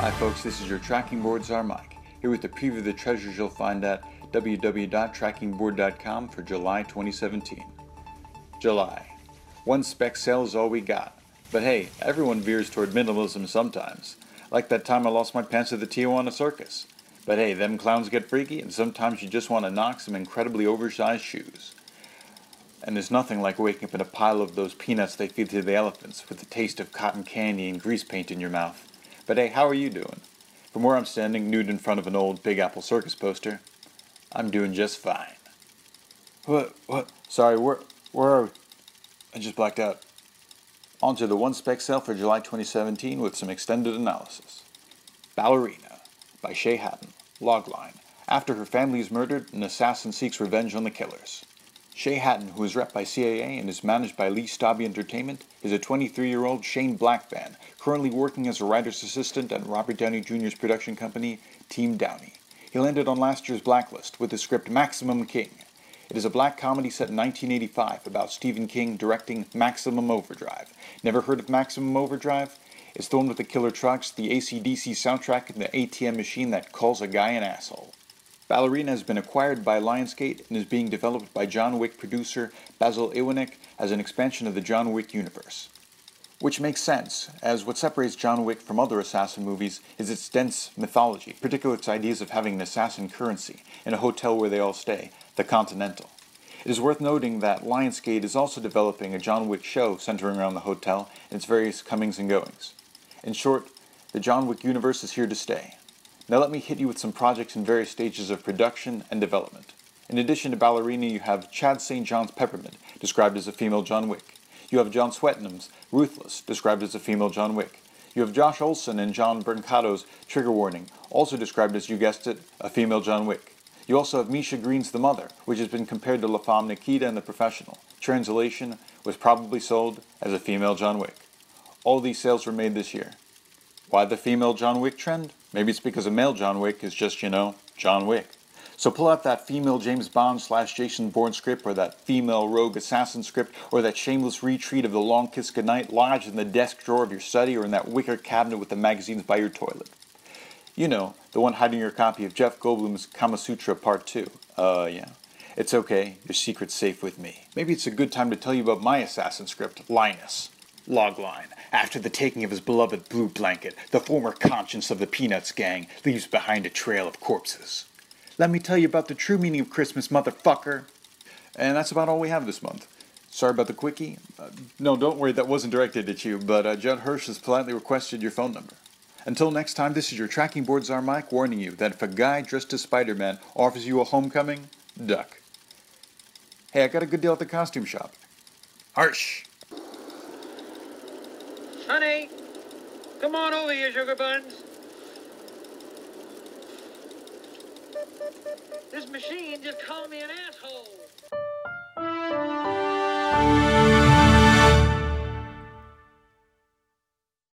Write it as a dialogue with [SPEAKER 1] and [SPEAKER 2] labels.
[SPEAKER 1] Hi folks, this is your Tracking Board Czar Mike, here with a preview of the treasures you'll find at www.trackingboard.com for July 2017. July. One spec sale is all we got. But hey, everyone veers toward minimalism sometimes. Like that time I lost my pants at the Tijuana Circus. But hey, them clowns get freaky, and sometimes you just want to knock some incredibly oversized shoes. And there's nothing like waking up in a pile of those peanuts they feed to the elephants, with the taste of cotton candy and grease paint in your mouth. But hey, how are you doing? From where I'm standing, nude in front of an old Big Apple Circus poster, I'm doing just fine. What? Sorry, where are we? I just blacked out. On to the one spec sale for July 2017 with some extended analysis. Ballerina by Shay Hatton. Logline. After her family is murdered, an assassin seeks revenge on the killers. Shay Hatton, who is rep by CAA and is managed by Lee Stobby Entertainment, is a 23-year-old Shane Black fan, currently working as a writer's assistant at Robert Downey Jr.'s production company, Team Downey. He landed on last year's Blacklist with the script Maximum King. It is a black comedy set in 1985 about Stephen King directing Maximum Overdrive. Never heard of Maximum Overdrive? It's the one with the killer trucks, the AC/DC soundtrack, and the ATM machine that calls a guy an asshole. Ballerina has been acquired by Lionsgate and is being developed by John Wick producer Basil Iwanek as an expansion of the John Wick universe. Which makes sense, as what separates John Wick from other assassin movies is its dense mythology, particularly its ideas of having an assassin currency in a hotel where they all stay, the Continental. It is worth noting that Lionsgate is also developing a John Wick show centering around the hotel and its various comings and goings. In short, the John Wick universe is here to stay. Now let me hit you with some projects in various stages of production and development. In addition to Ballerina, you have Chad St. John's Peppermint, described as a female John Wick. You have John Swetnam's Ruthless, described as a female John Wick. You have Josh Olson and John Brancato's Trigger Warning, also described as, you guessed it, a female John Wick. You also have Misha Green's The Mother, which has been compared to La Femme Nikita in The Professional. Translation, was probably sold as a female John Wick. All these sales were made this year. Why the female John Wick trend? Maybe it's because a male John Wick is just, John Wick. So pull out that female James Bond / Jason Bourne script, or that female rogue assassin script, or that shameless retreat of The Long Kiss Goodnight lodged in the desk drawer of your study or in that wicker cabinet with the magazines by your toilet. You know, the one hiding your copy of Jeff Goldblum's Kama Sutra Part 2. Yeah. It's okay, your secret's safe with me. Maybe it's a good time to tell you about my assassin script, Linus. Logline. After the taking of his beloved Blue Blanket, the former conscience of the Peanuts gang leaves behind a trail of corpses. Let me tell you about the true meaning of Christmas, motherfucker. And that's about all we have this month. Sorry about the quickie. No, don't worry, that wasn't directed at you, but Judd Hirsch has politely requested your phone number. Until next time, this is your Tracking Board Czar Mike warning you that if a guy dressed as Spider-Man offers you a homecoming, duck. Hey, I got a good deal at the costume shop. Hirsch!
[SPEAKER 2] Honey, come on over here, sugar buns. This machine just called me an asshole.